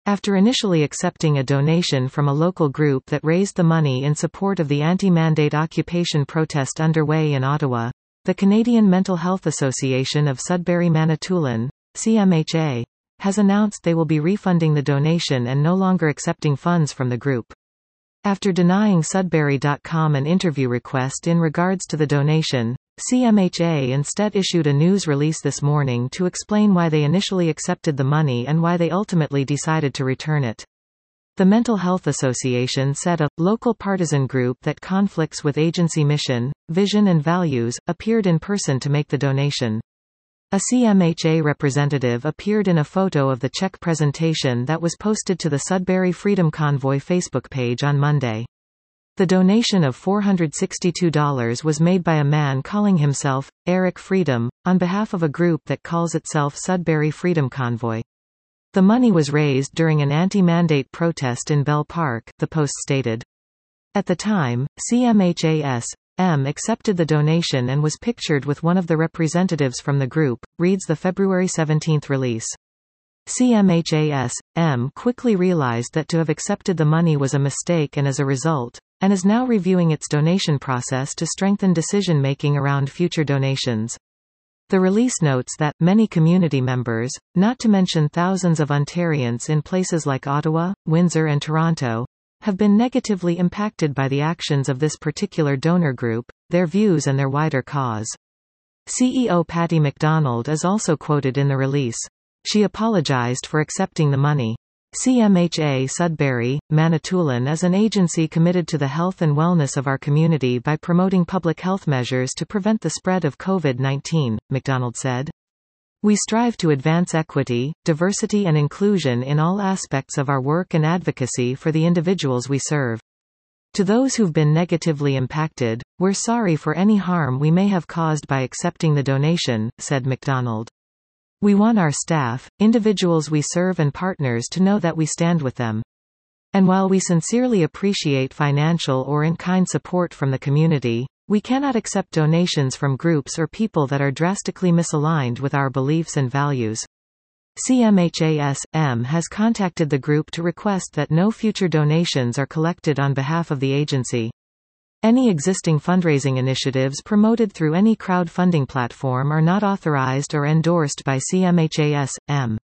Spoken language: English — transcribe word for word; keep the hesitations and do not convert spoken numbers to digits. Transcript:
After initially accepting a donation from a local group that raised the money in support of the anti-mandate occupation protest underway in Ottawa, the Canadian Mental Health Association of Sudbury-Manitoulin, C M H A, has announced they will be refunding the donation and no longer accepting funds from the group. After denying Sudbury dot com an interview request in regards to the donation, C M H A instead issued a news release this morning to explain why they initially accepted the money and why they ultimately decided to return it. The Mental Health Association said a local partisan group that conflicts with agency mission, vision and values appeared in person to make the donation. A C M H A representative appeared in a photo of the check presentation that was posted to the Sudbury Freedom Convoy Facebook page on Monday. The donation of four hundred sixty-two dollars was made by a man calling himself Eric Freedom, on behalf of a group that calls itself Sudbury Freedom Convoy. The money was raised during an anti-mandate protest in Bell Park, the Post stated. At the time, C M H A S M accepted the donation and was pictured with one of the representatives from the group, reads the February seventeenth release. C M H A S M quickly realized that to have accepted the money was a mistake and as a result, and is now reviewing its donation process to strengthen decision-making around future donations. The release notes that many community members, not to mention thousands of Ontarians in places like Ottawa, Windsor and Toronto, have been negatively impacted by the actions of this particular donor group, their views and their wider cause. C E O Patty McDonald is also quoted in the release. She apologized for accepting the money. C M H A Sudbury, Manitoulin is an agency committed to the health and wellness of our community by promoting public health measures to prevent the spread of COVID nineteen, McDonald said. We strive to advance equity, diversity and inclusion in all aspects of our work and advocacy for the individuals we serve. To those who've been negatively impacted, we're sorry for any harm we may have caused by accepting the donation, said McDonald. We want our staff, individuals we serve and partners to know that we stand with them. And while we sincerely appreciate financial or in-kind support from the community, we cannot accept donations from groups or people that are drastically misaligned with our beliefs and values. C M H A S M has contacted the group to request that no future donations are collected on behalf of the agency. Any existing fundraising initiatives promoted through any crowdfunding platform are not authorized or endorsed by C M H A S M